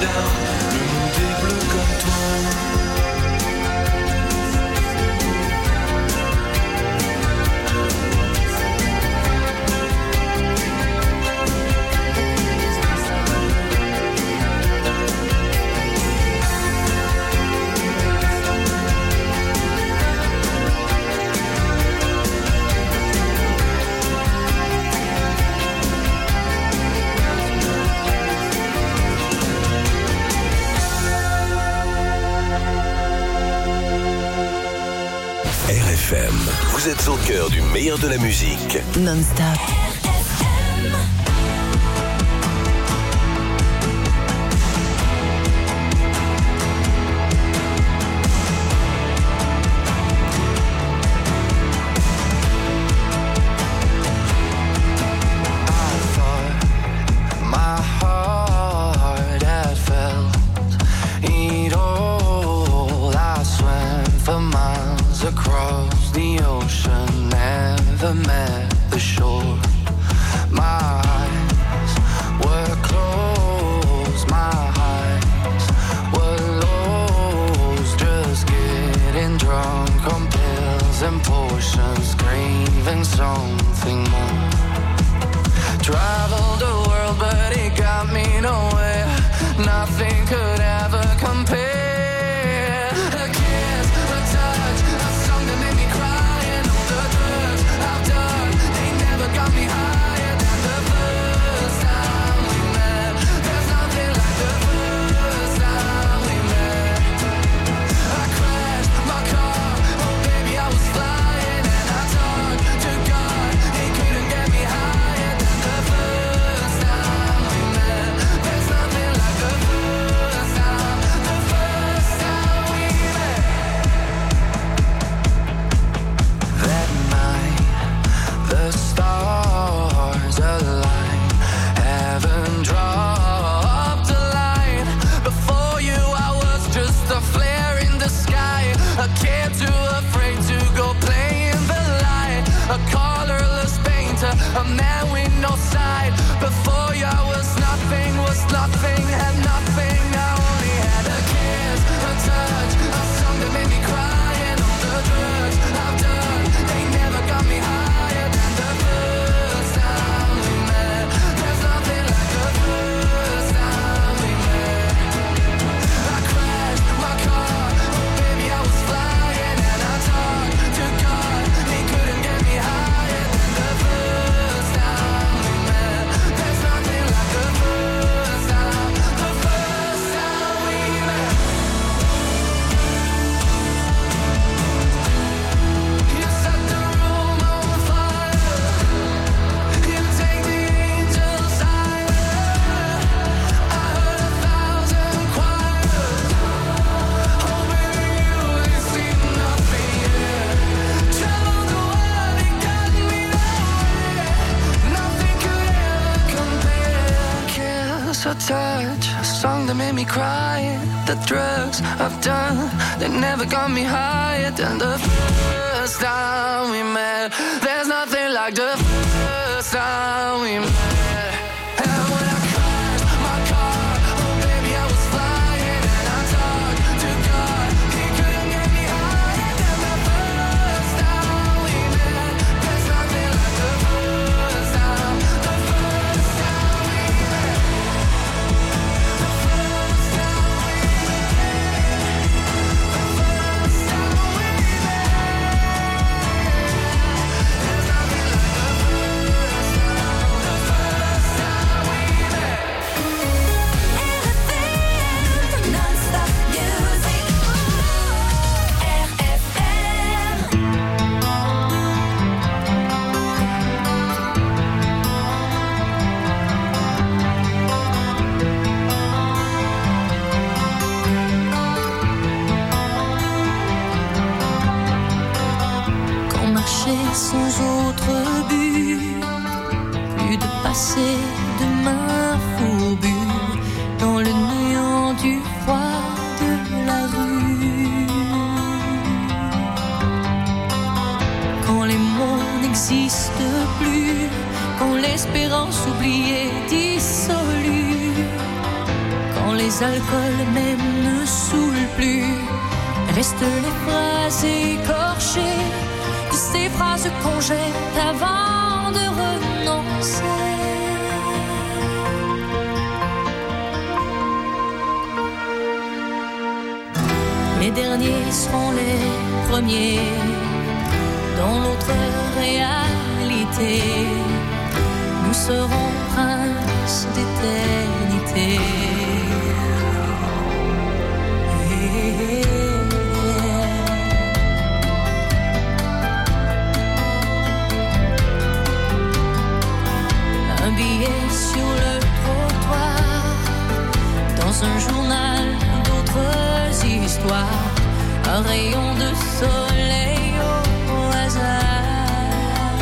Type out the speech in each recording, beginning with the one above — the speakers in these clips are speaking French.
down, le monde est bleu comme toi. RFM, vous êtes au cœur du meilleur de la musique. Non-stop. Across the ocean, never met the shore. My eyes were closed, my eyes were lost. Just getting drunk on pills and potions, craving something more. Traveled the world, but it got me nowhere. Nothing could ever compare. A man with no side. Before you I was nothing, had nothing. I only had a kiss, a touch, a song that made me cry. And all the drugs I've done, they never got me higher than the first time we met. There's nothing like the first time we met. I crashed my car, oh baby I was flying. And I talked to God, he couldn't get me higher than the first time we met. There's nothing like the first time we met. You set the room on fire, you take the angels higher. I heard 1,000 choirs, oh baby you ain't seen nothing yet. Traveled the world, it got me nowhere. Nothing could ever compare. Kiss or touch, a song that made me cry. The drugs I've done, they never got me higher than the first time we met. There's nothing like the first time we met. And when I crashed my car, oh baby I was flying. And I talked to God, he couldn't get me higher than the first time we met. There's nothing like the first time we met. The first time we met. The first time we met. There's nothing like the first time. les alcools même ne saoulent plus. Restent les phrases écorchées de ces phrases qu'on jette avant de renoncer. Les derniers seront les premiers dans l'autre réalité. Nous serons princes d'éternité. Un billet sur le trottoir, dans un journal d'autres histoires, un rayon de soleil au hasard,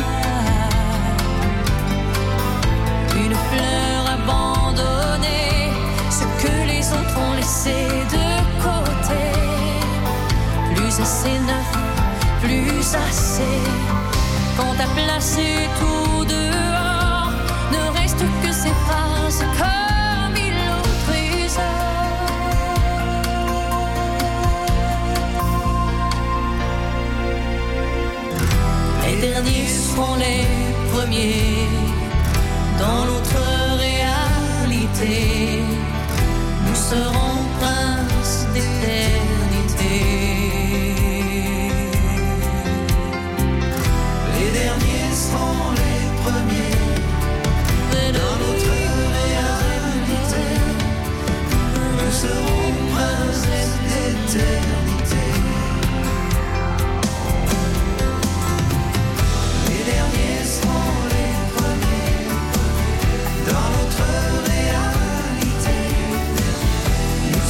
une fleur abandonnée, ce que les autres ont laissé de côté, plus assez neuf, plus assez, quand t'as placé tout dehors, ne reste que ces phrases comme il l'autorise. Les derniers seront les premiers dans l'autre réalité. Nous serons princes d'éternité. Les derniers seront les premiers dans l'autre réalité. Nous serons princes d'éternité. Les derniers seront les premiers dans notre réalité. Nous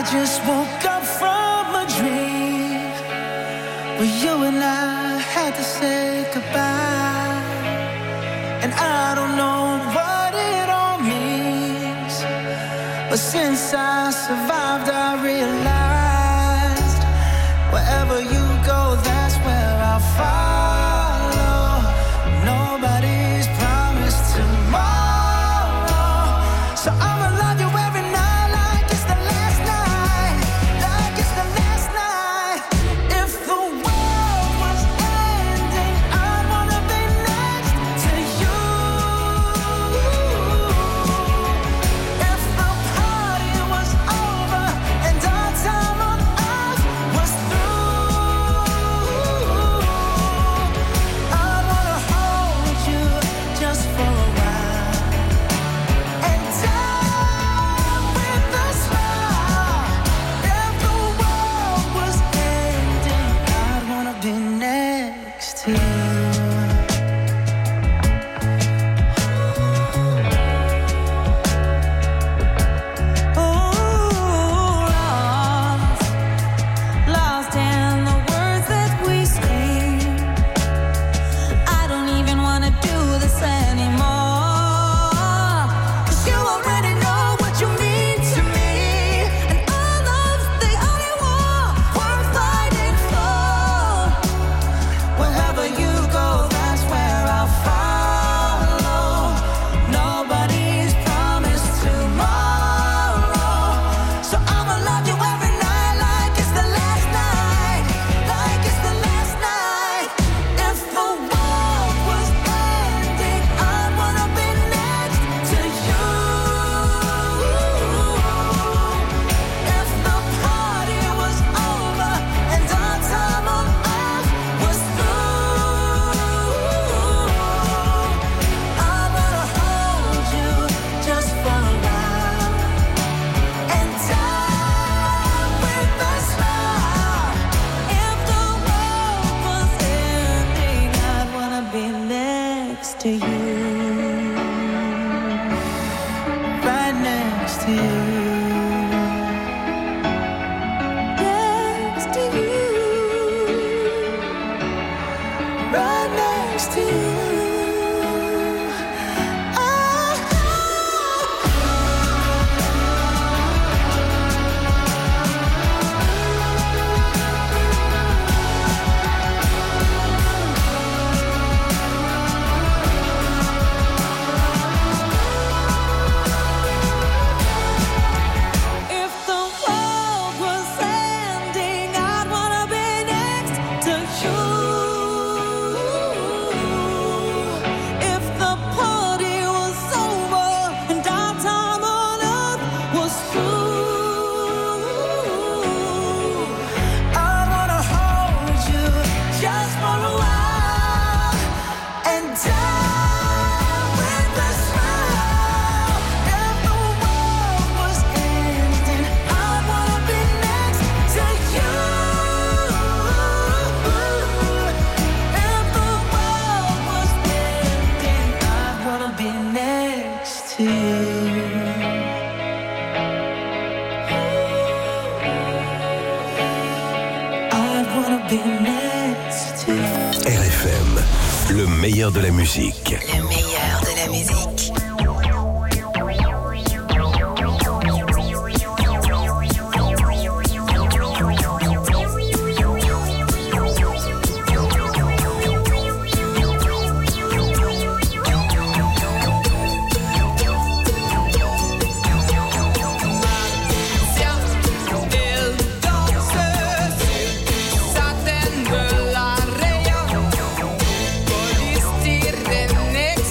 just woke up from a dream where you and I had to say goodbye, and I don't know what it all means, but since I survived I realized wherever you go, that's where I'll follow. Nobody's promised tomorrow, so I'ma love you every night like it's the last night, like it's the last night. If the world was ending, I'd wanna be next to you. If the party was over and our time on earth was through, I'd wanna hold you just for a while and die with a smile. If the world was ending, I'd wanna be next to you. Lost in the words that we scream. I don't even wanna do this anymore, 'cause you already know what you mean to me, and our love's the only war worth fighting for. Wherever you go, that's where I'll follow. Nobody's promised tomorrow, so I'ma love you every night like it's the last night, like it's the last night. If the world was ending, I'd wanna be next to you. If the party was over and our time on earth was through, I wanna hold you just for a while and die with a smile. If the world was ending, I'd wanna be next to you. Right next to you. Next to you. Right next to you. If the world was ending, I'd wanna be next to you. If the party was over and our time on earth was through, I wanna hold you just for a while and die with a smile. If the world was ending, I wanna be next to you. If the world was ending, I wanna be next to you. I wanna be next to you. RFM, le meilleur de la musique. Le meilleur de la musique. Elle danse sur du satin de la Réa, polystyrène et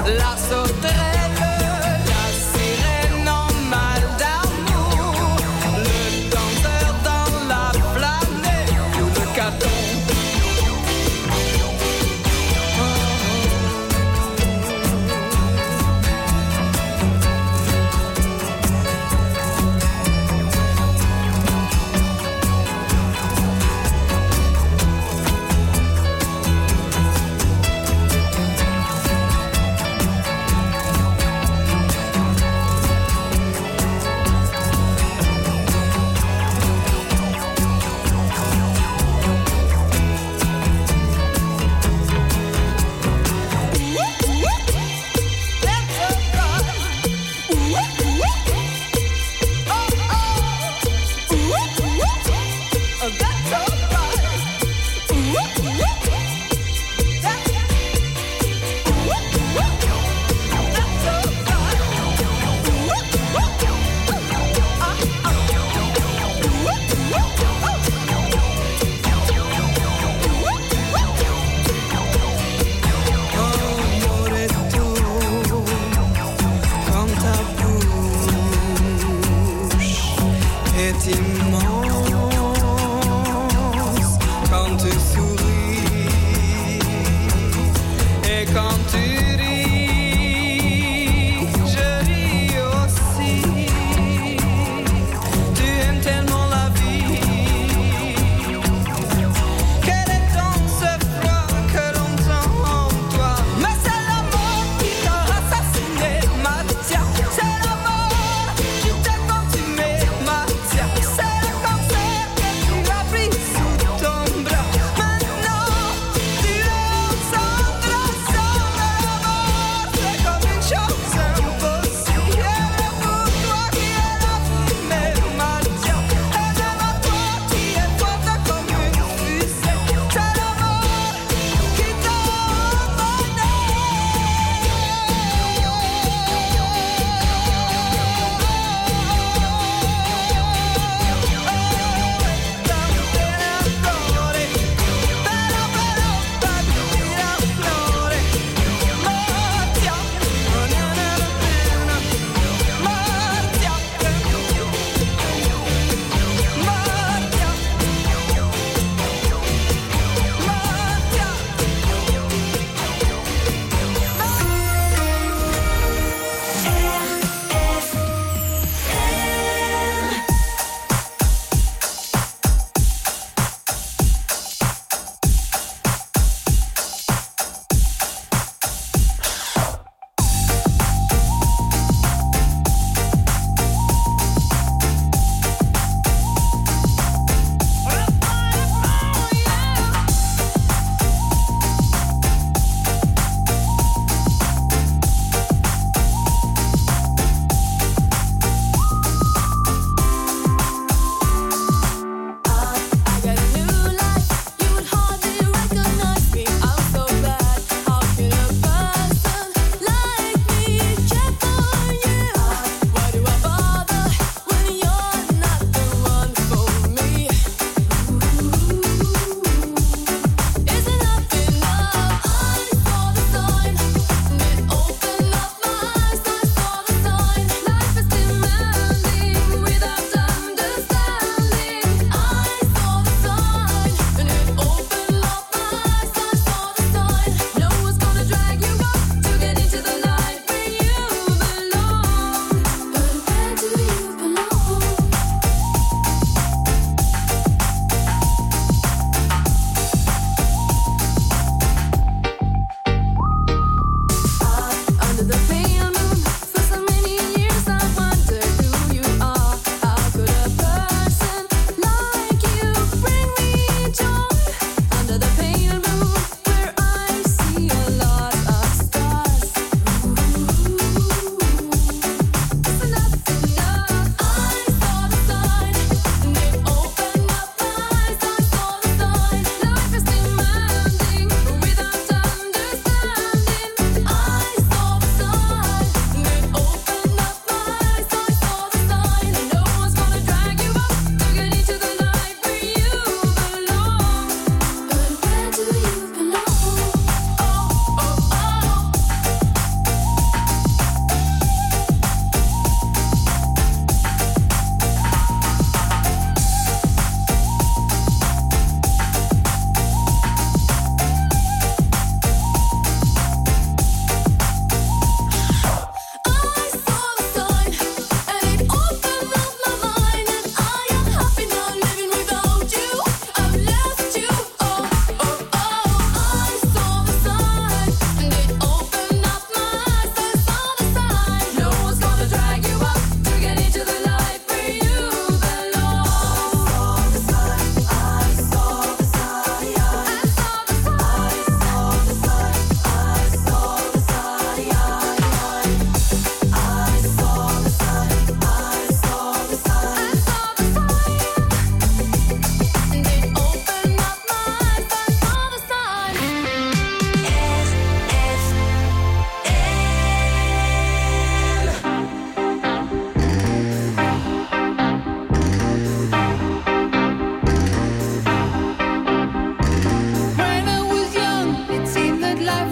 la sauterelle, la sirène en mal d'amour, le danseur dans la planète, le caton.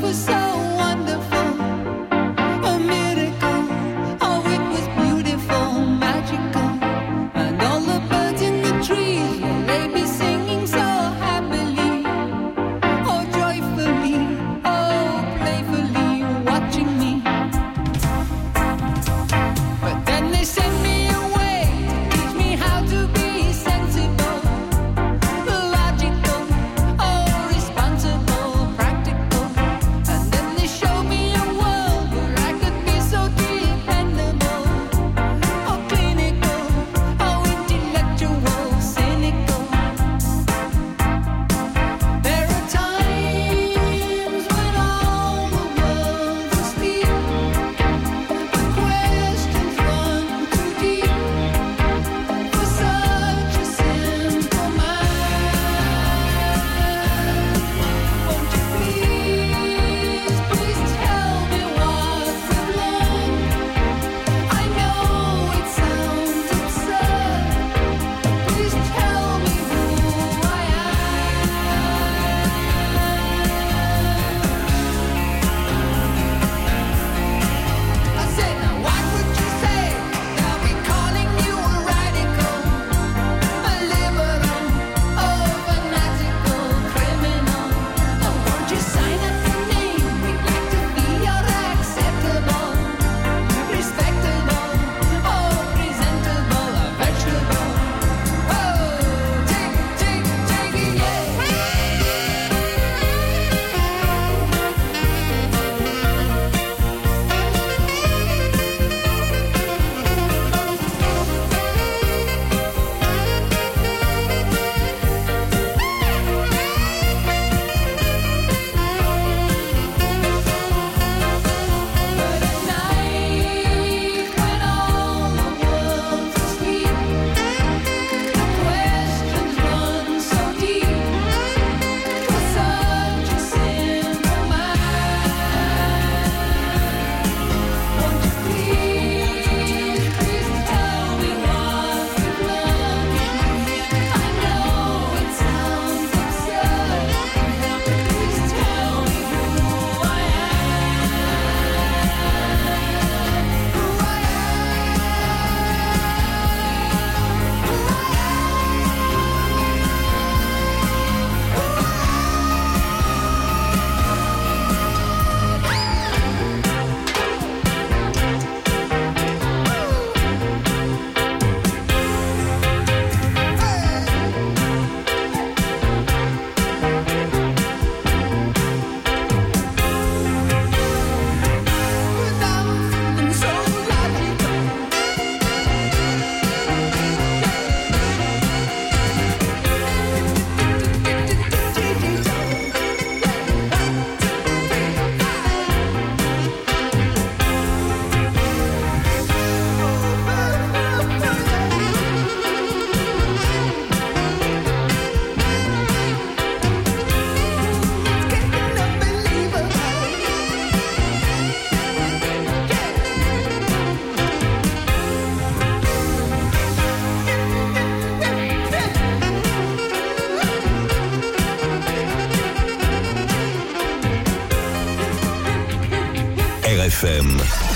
RFM.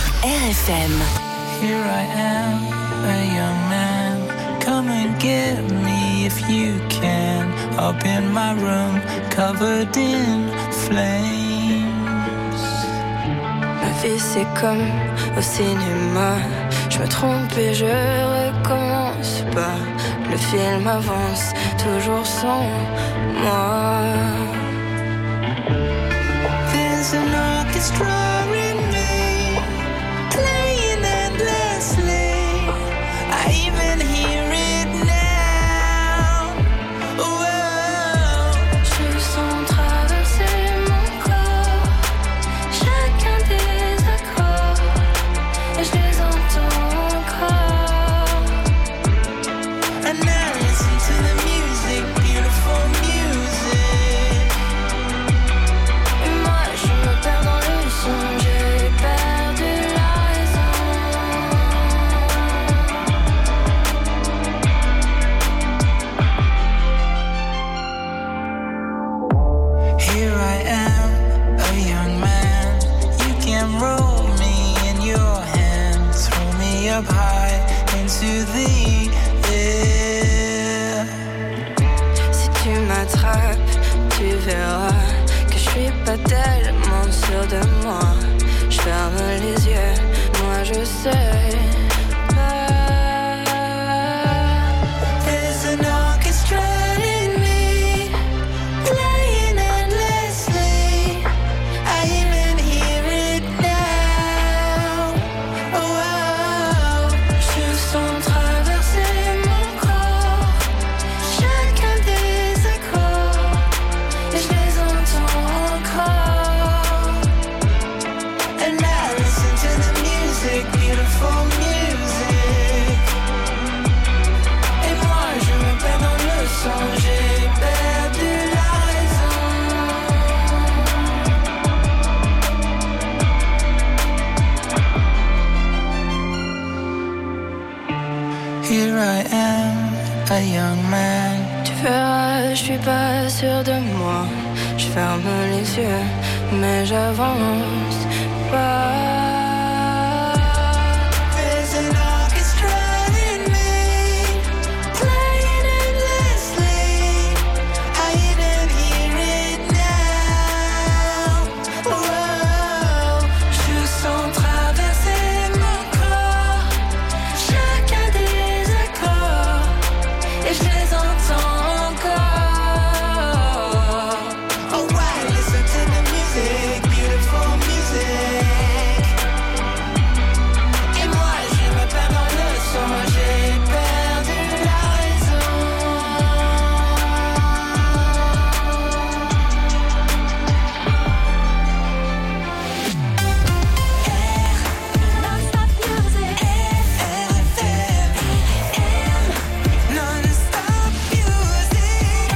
RFM. Here I am, a young man. Come and get me if you can. Up in my room, covered in flames. Ma vie c'est comme au cinéma. Je me trompe et je recommence pas. Le film avance toujours sans moi. There's an orchestra in me, playing endlessly. I even hear it now. Whoa. Je sens traverser mon corps, chacun des accords, et je les entends encore. And now listen to the music, beautiful music. Et moi je me perds dans le son. unroll me in your hands, throw me up high into the air. Si tu m'attrapes, tu verras que je suis pas tellement sûre de moi. Je ferme les yeux, moi je sais pas. There's an orchestra in me, playing endlessly. I even hear it now. Oh, oh. Je sens traverser mon corps chacun des accords et je les entends encore. And I listen to the music, beautiful music. Et moi je me perds dans le son, j'ai perdu la raison. Here I am, a young man. Tu verras, je suis pas sûre de moi. Je ferme les yeux, mais j'avance pas. There's an orchestra in me, playing endlessly. I even hear it now. Oh, je sens traverser mon corps chacun des accords et je les entends encore. Oh, I listen to the music, beautiful music. Et moi je me perds dans le son, j'ai perdu la raison. Non-stop music. RFM, non-stop music.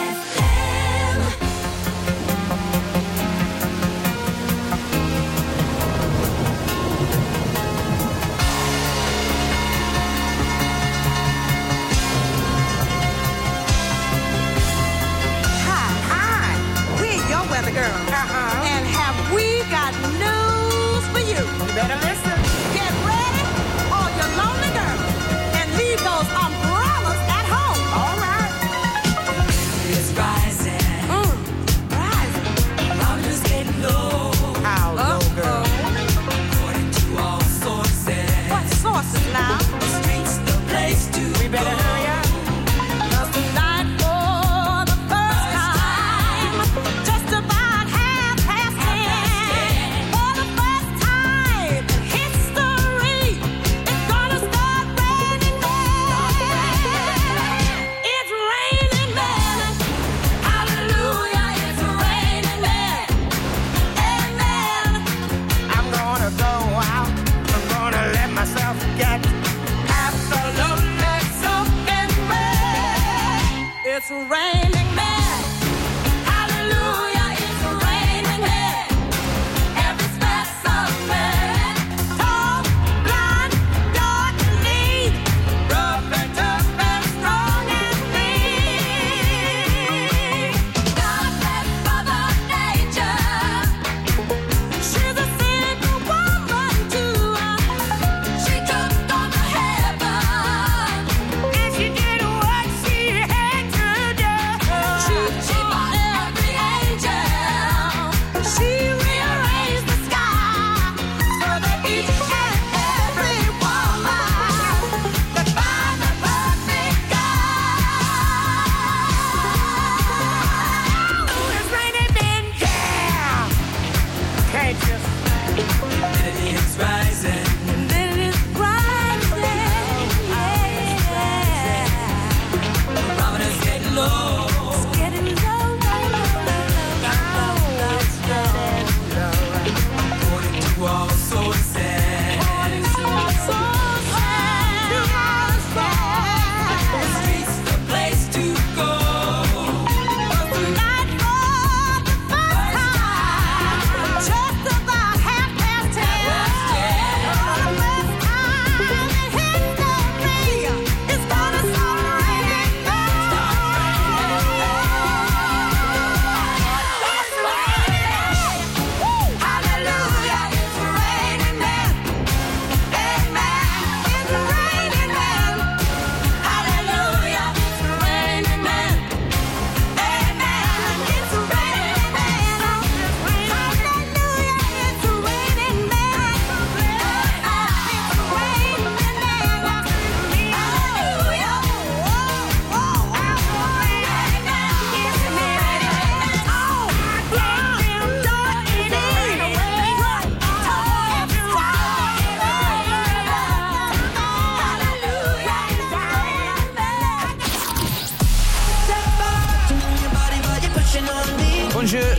Hi, we're your weather girl. And have we got news for you? You better listen. Get ready, all your lonely girls, and leave those umbrellas at home. All right. It's rising, Rising. I'm just getting low. How low, girl? According to all sources, What sources now? the streets the place to We better hurry up. 'Cause tonight, for the first time, just about 10:30, for the first time in history, it's gonna start raining men. It's raining men. Hallelujah, it's raining men. Amen. I'm gonna go out. I'm gonna let myself get absolutely soaking wet. It's raining men. Hallelujah, it's raining men. Every specimen, tall, blind, dark, and lean, rough and tough and strong and mean. God bless Mother Nature. She's a single woman too. She took on the heaven. And she did what she had to do. She bought every angel. She rearranged the sky so that each and every woman could find the perfect guy. Ooh, it's raining men, yeah. Can't you? and it's rising. And then it's rising, yeah. The barometer's getting low. Getting low, low, low, low, low. According to all sources, the streets the place to go. Just about 10:30.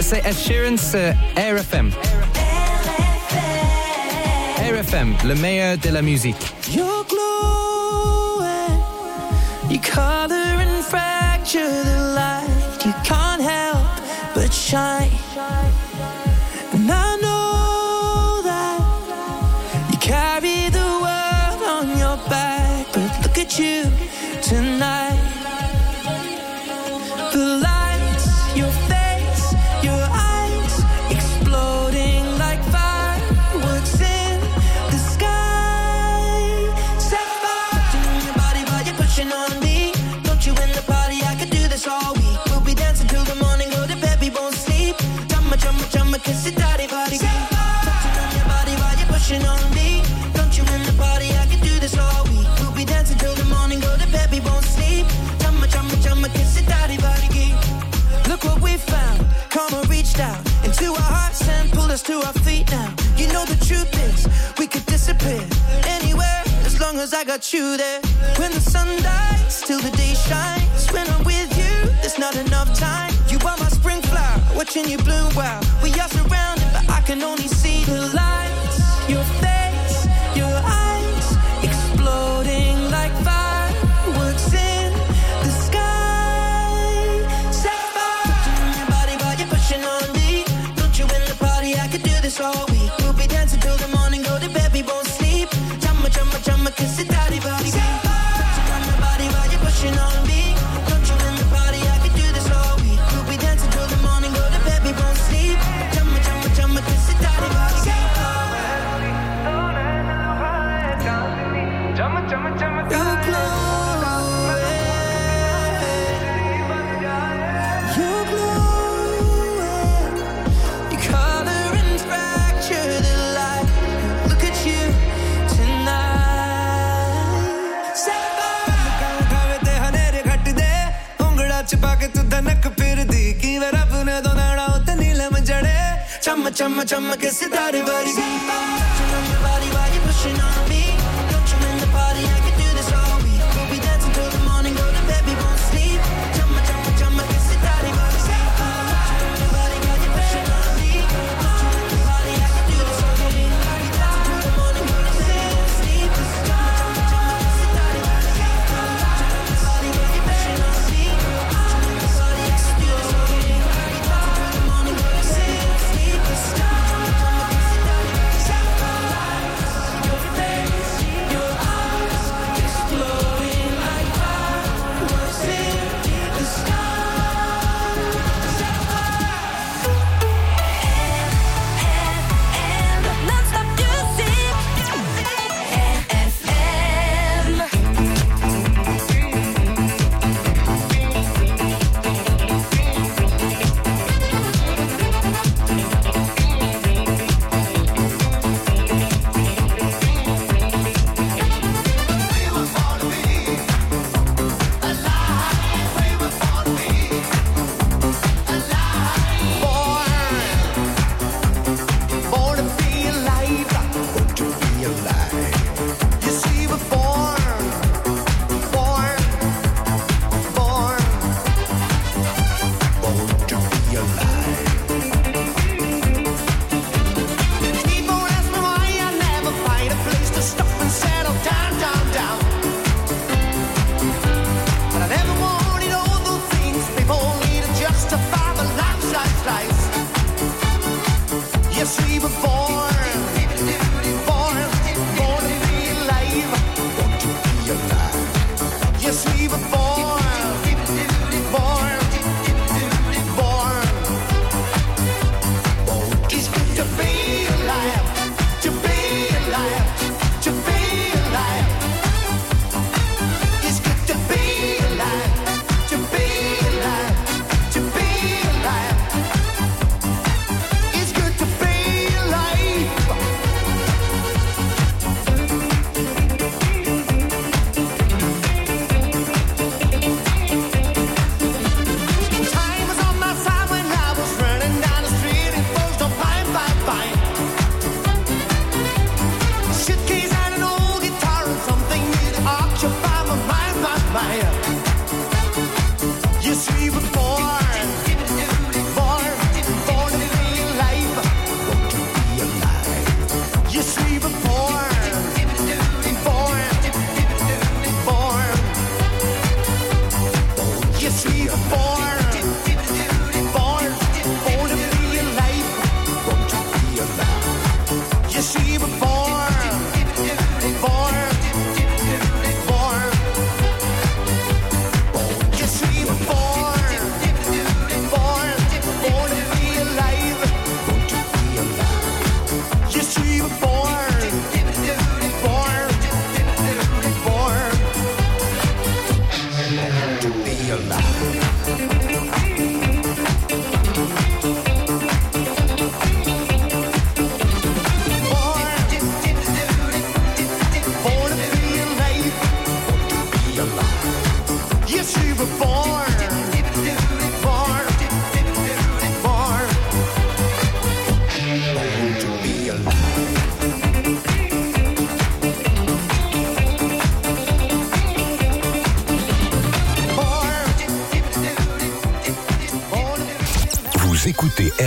c'est Ed Sheeran sur RFM. RFM, le meilleur de la musique. You're glowing, you color and fracture the light. You can't help but shine. And I know that you carry the world on your back, but look at you tonight. The lights, your face, your eyes, exploding like fireworks in the sky. Set fire to your body while you're pushing on me. Don't you in the party? I could do this all week. We'll be dancing till the morning, go to bed, we won't sleep. Chumma, chumma, chumma, kiss it, daddy, body. Touching on your body while you're pushing on me. Don't you in the party? I could do this all week. We'll be dancing till the morning, go to bed, we won't sleep. Chumma, chumma, chumma, kiss it, daddy, body. Look what we found. Karma reached out into our hearts and pulled us to our feet now. You know the truth is, we could disappear anywhere as long as I got you there. When the sun dies, till the day shines. When I'm with you, there's not enough time. You are my spring flower, watching you bloom. Wow, we are surrounded, but I can only see the lights. Your face, your eyes, exploding like fireworks in the sky. Set fire to your body while you're pushing on me. Don't you in the party? I could do this all week. We'll be dancing till the morning, go to bed, we won't sleep. Chumma, chumma, chumma, kiss it, daddy, body. Touching on your body while you're pushing on me. Don't you in the party? I could do this all week. We'll be dancing till the morning, go to bed, we won't sleep. Chumma, chumma, chumma, kiss it, daddy, body. You're glowing, you're glowing. You color and fracture the light. Look at you tonight. Set fire. उठावे ते हनेरे घट दे उंगड़ा छिपा के तू धनक फिर दी की वे रब ने दो नाड़ा उते नीलम जड़े Chumma, chumma, chumma, kiss it, daddy, body. Touching on your body while you're pushing on me. Don't you in the party? I could do this all week. We'll be dancing till the morning, go to bed, we won't sleep. Chumma, chumma, chumma, kiss it, daddy, body. Touching on your body while you're pushing on me. Don't you in the party? I could do this all week. We'll be dancing till the morning, go to bed, we won't sleep. Chumma, chumma, chumma, kiss it, daddy, body. Touching on your body while you're pushing on me. Don't you in the party? I could do this all week. We'll be dancing till the morning, go to bed, we won't sleep. Your face, your eyes,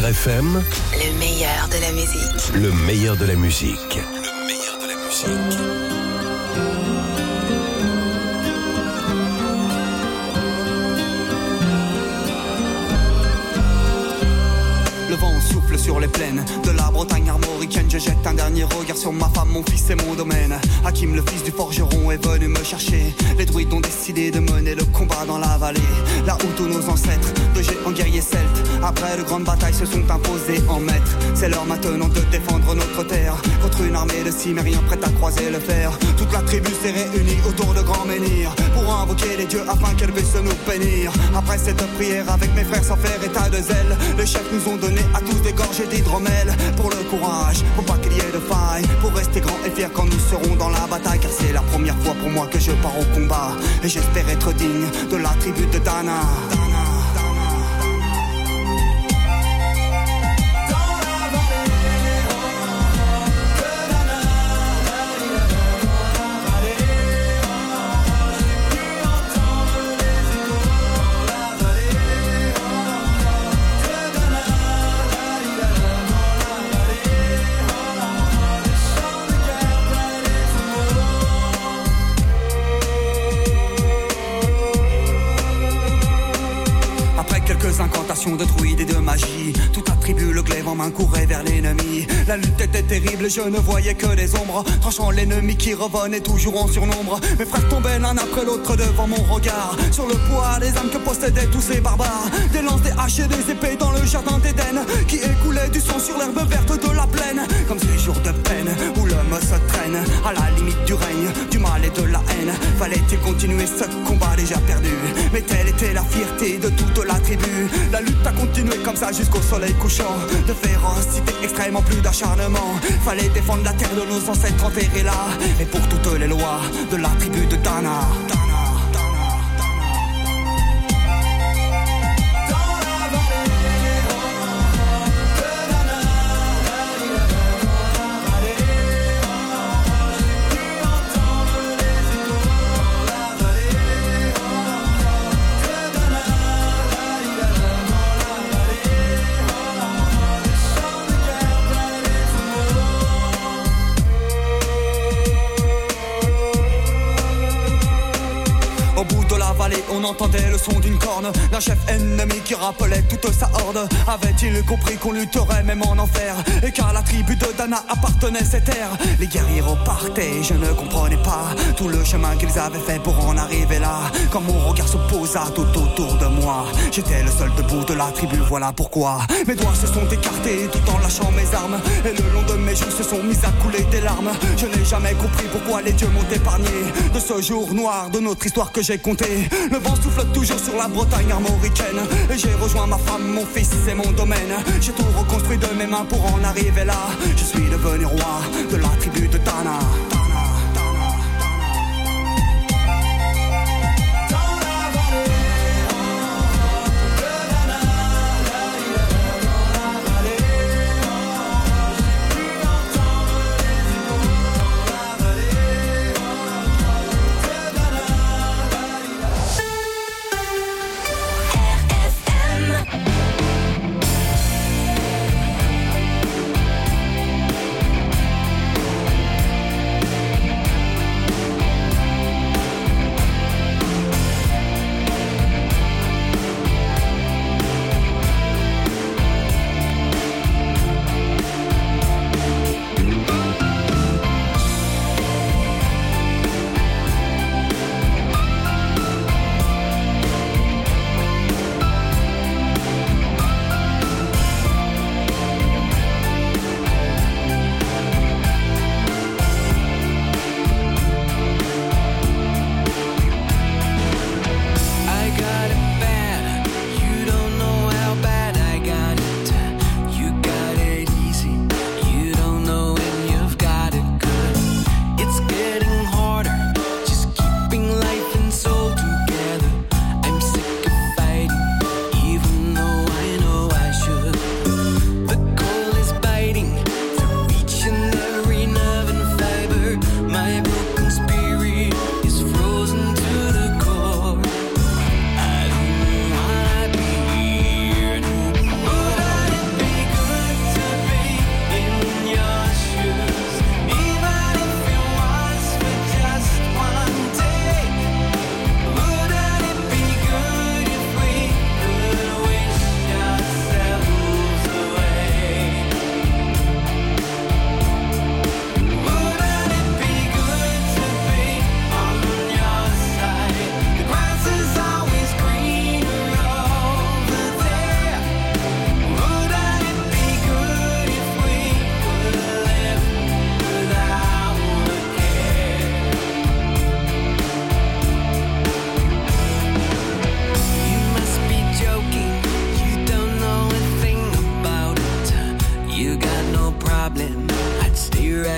RFM, Le meilleur de la musique. le meilleur de la musique. Le meilleur de la musique. Le vent souffle sur les plaines de la Bretagne armoricaine. Je jette un dernier regard sur ma femme, mon fils et mon domaine. Hakim, le fils du forgeron, est venu me chercher. Les druides ont décidé de mener le combat dans la vallée, là où tous nos ancêtres, de géants guerriers celtes, après de grandes batailles, se sont imposés en maîtres. C'est l'heure maintenant de défendre notre terre contre une armée de cimériens prête à croiser le fer. Toute la tribu s'est réunie autour de grands menhirs pour invoquer les dieux afin qu'elle puisse nous bénir. Après cette prière avec mes frères sans faire état de zèle, les chefs nous ont donné à tous des gorgées d'hydromel. Pour le courage, pour pas qu'il y ait de faille, pour rester grand et fier quand nous serons dans la bataille. Car c'est la première fois pour moi que je pars au combat, et j'espère être digne de la tribu de Dana. Incantations de druides et de magie, toute la tribu, le glaive en main, courait vers l'ennemi. La lutte était terrible, je ne voyais que des ombres, tranchant l'ennemi qui revenait toujours en surnombre. Mes frères tombaient l'un après l'autre devant mon regard, sur le poids des âmes que possédaient tous ces barbares. Des lances, des haches et des épées dans le jardin d'Éden, qui écoulait du sang sur l'herbe verte de la plaine. Comme ces jours de peine où l'homme se traîne à la limite du règne, du mal et de la haine. Fallait-il continuer ce combat déjà perdu? Mais telle était la fierté de toute la tribu. La lutte a continué comme ça jusqu'au soleil couchant. De férocité extrême en plus d'acharnement. Fallait défendre la terre de nos ancêtres enterrés là, et pour toutes les lois de la tribu de Dana. On entendait le son d'une corne d'un chef ennemi qui rappelait toute sa horde. Avait-il compris qu'on lutterait même en enfer, et qu'à la tribu de Dana appartenait cette terre? Les guerriers repartaient, je ne comprenais pas tout le chemin qu'ils avaient fait pour en arriver là. Quand mon regard se posa tout autour de moi, j'étais le seul debout de la tribu, voilà pourquoi mes doigts se sont écartés tout en lâchant mes armes, et le long de mes joues se sont mis à couler des larmes. Je n'ai jamais compris pourquoi les dieux m'ont épargné de ce jour noir de notre histoire que j'ai compté. Le vent souffle toujours sur la Bretagne armoricaine, et j'ai rejoint ma femme, mon fils et mon domaine. J'ai tout reconstruit de mes mains pour en arriver là. Je suis devenu roi de la tribu de Dana.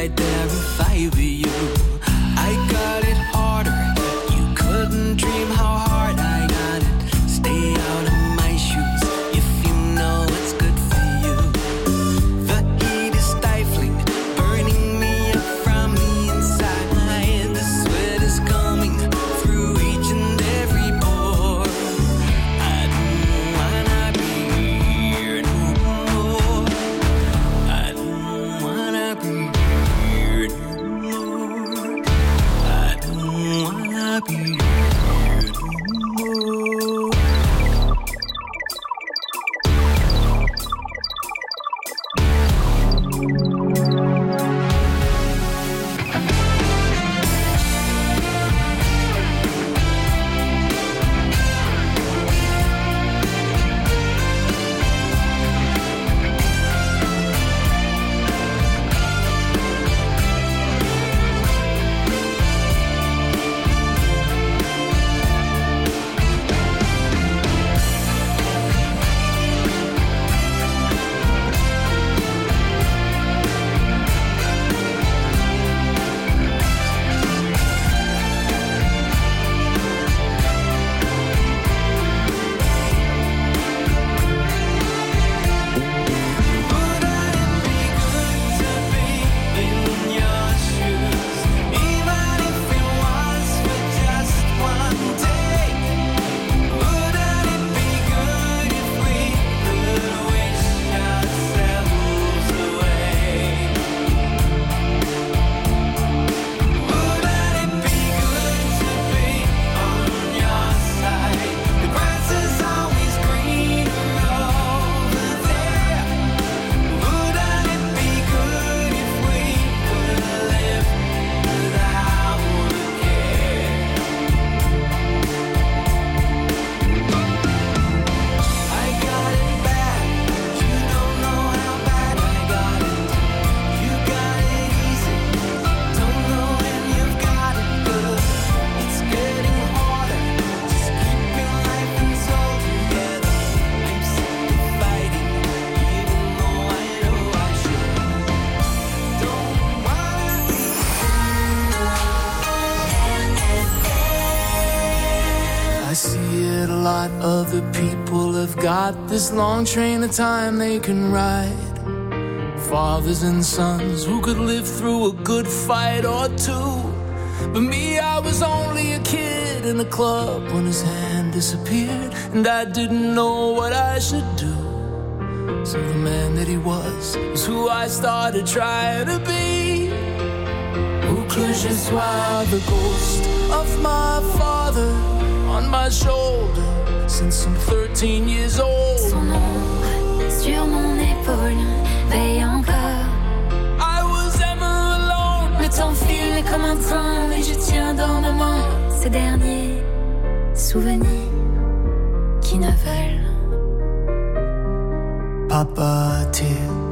right there if I were you. I got it harder. You couldn't dream how hard I got it. Stay out of my shoes if you know it's good for you. The heat is stifling, burning me up from the inside. The sweat is coming through each and every pore. I don't wanna be here no more. I don't wanna be here no more. I don't wanna be here no more. Other people have got this long train of time they can ride. Fathers and sons who could live through a good fight or two. But me, I was only a kid in a club when his hand disappeared, and I didn't know what I should do. So the man that he was who I started trying to be. Où que je sois, the ghost of my father on my shoulder since I'm 13 years old. Son ombre sur mon épaule veille encore. I was ever alone. Le temps file comme un train et je tiens dans mes mains ces derniers souvenirs qui ne veulent pas partir.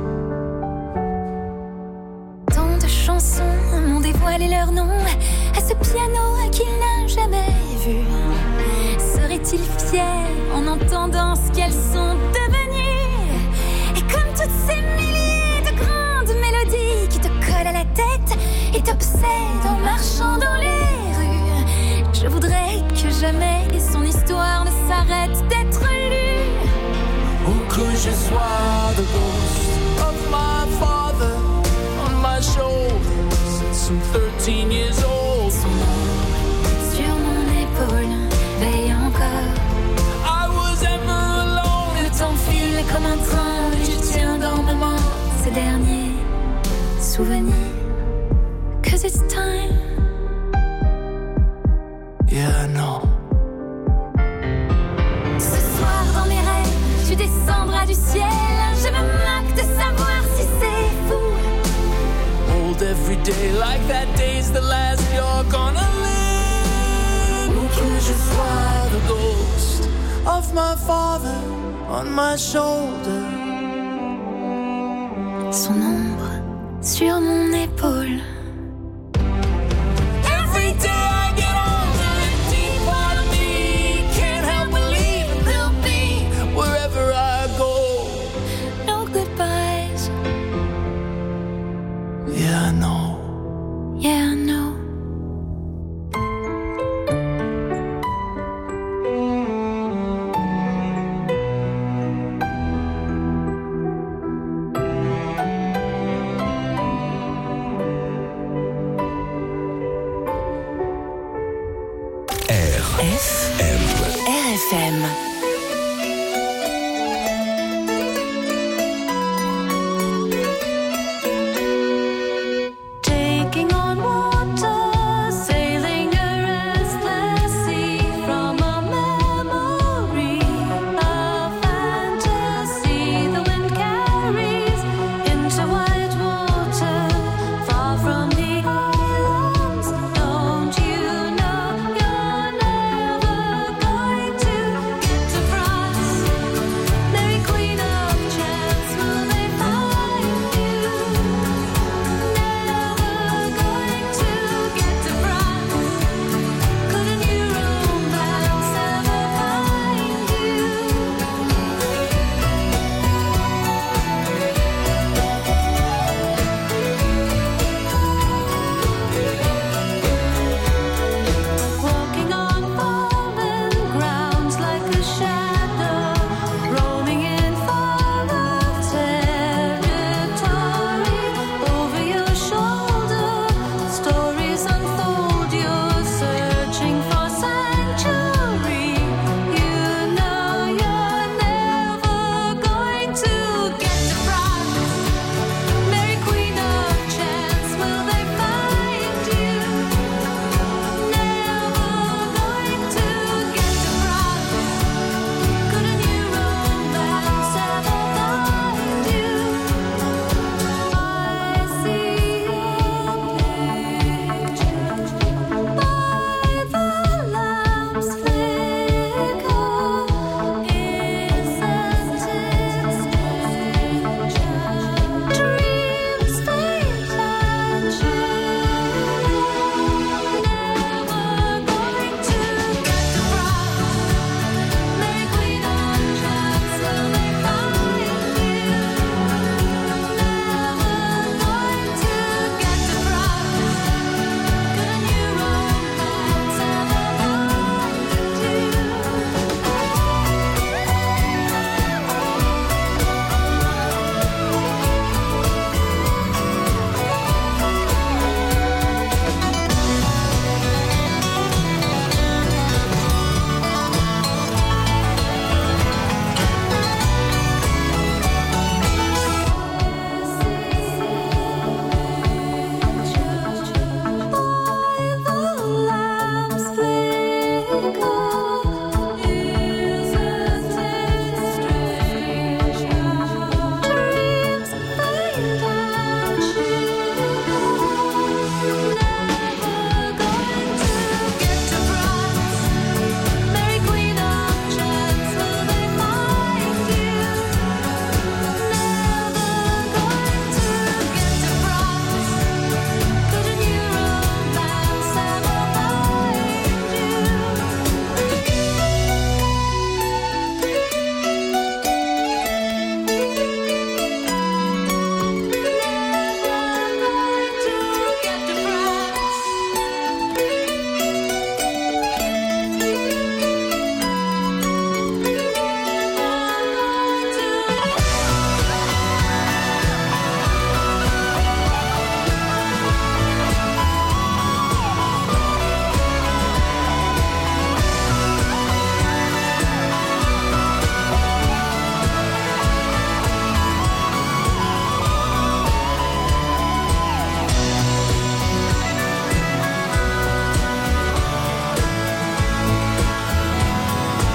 Tant de chansons m'ont dévoilé leur nom à ce piano qu'il n'a jamais vu. Serait-il fier en entendant ce qu'elles sont devenues? Et comme toutes ces milliers de grandes mélodies qui te collent à la tête et t'obsèdent en marchant dans les rues, je voudrais que jamais son histoire ne s'arrête d'être lue. Où que je sois, the ghost of my father on my shoulder since I'm 13 years old. Son ombre sur mon épaule veille encore. I was ever alone. Le temps file comme un train et je tiens dans mes mains ces derniers souvenirs. 'Cause it's time. Yeah, I know. Ce soir dans mes rêves, tu descendras du ciel. Je me moque de savoir si c'est fou. Old every day like that day's the last you're gonna live. Où que je sois, the ghost of my father on my shoulder. Son ombre sur mon épaule. Every day I get older, a deep part of me can't help believing there'll be wherever I go. No goodbyes. Yeah, I know. Yeah.